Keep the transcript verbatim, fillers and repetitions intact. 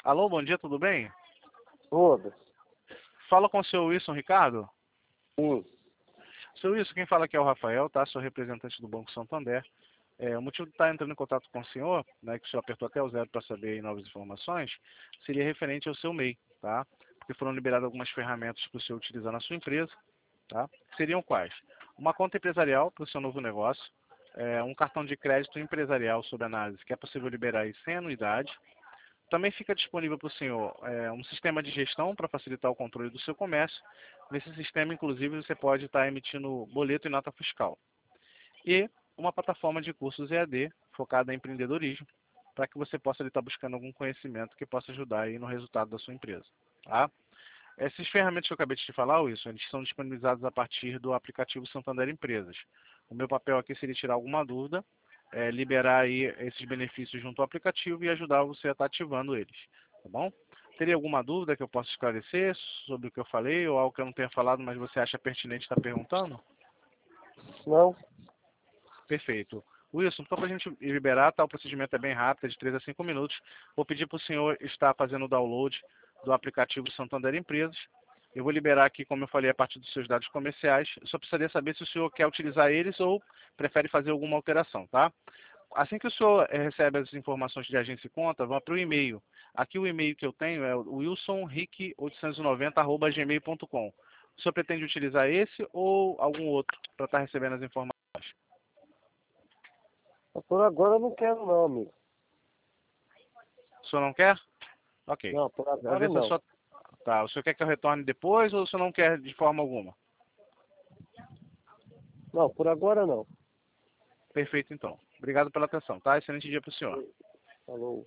Alô, bom dia, tudo bem? Todas. Fala com o seu Wilson Ricardo. Sim. Seu Wilson, quem fala aqui é o Rafael, tá? Sou representante do Banco Santander. É, o motivo de estar entrando em contato com o senhor, né, que o senhor apertou até o zero para saber aí novas informações, seria referente ao seu M E I, tá? Porque foram liberadas algumas ferramentas para o senhor utilizar na sua empresa, tá? Seriam quais? Uma conta empresarial para o seu novo negócio, é, um cartão de crédito empresarial sob análise, que é possível liberar aí sem anuidade. Também fica disponível para o senhor é, um sistema de gestão para facilitar o controle do seu comércio. Nesse sistema, inclusive, você pode estar emitindo boleto e nota fiscal. E uma plataforma de cursos E A D focada em empreendedorismo, para que você possa estar buscando algum conhecimento que possa ajudar aí no resultado da sua empresa. Tá? Essas ferramentas que eu acabei de te falar, Wilson, eles são disponibilizados a partir do aplicativo Santander Empresas. O meu papel aqui seria tirar alguma dúvida, é, liberar aí esses benefícios junto ao aplicativo e ajudar você a estar ativando eles, tá bom? Teria alguma dúvida que eu possa esclarecer sobre o que eu falei ou algo que eu não tenha falado, mas você acha pertinente estar perguntando? Não? Perfeito. Wilson, só para a gente liberar, tá? O procedimento é bem rápido, é de três a cinco minutos. Vou pedir para o senhor estar fazendo o download do aplicativo Santander Empresas. Eu vou liberar aqui, como eu falei, a partir dos seus dados comerciais. Eu só precisaria saber se o senhor quer utilizar eles ou prefere fazer alguma alteração, tá? Assim que o senhor eh, recebe as informações de agência e conta, vão para o e-mail. Aqui o e-mail que eu tenho é o wilson rick oitocentos e noventa arroba gmail ponto com. O senhor pretende utilizar esse ou algum outro para estar recebendo as informações? Por agora eu não quero não, amigo. O senhor não quer? Ok. Não, por Às agora vezes eu não. só... Tá, o senhor quer que eu retorne depois ou o senhor não quer de forma alguma? Não, por agora não. Perfeito, então. Obrigado pela atenção, tá? Excelente dia para o senhor. Falou.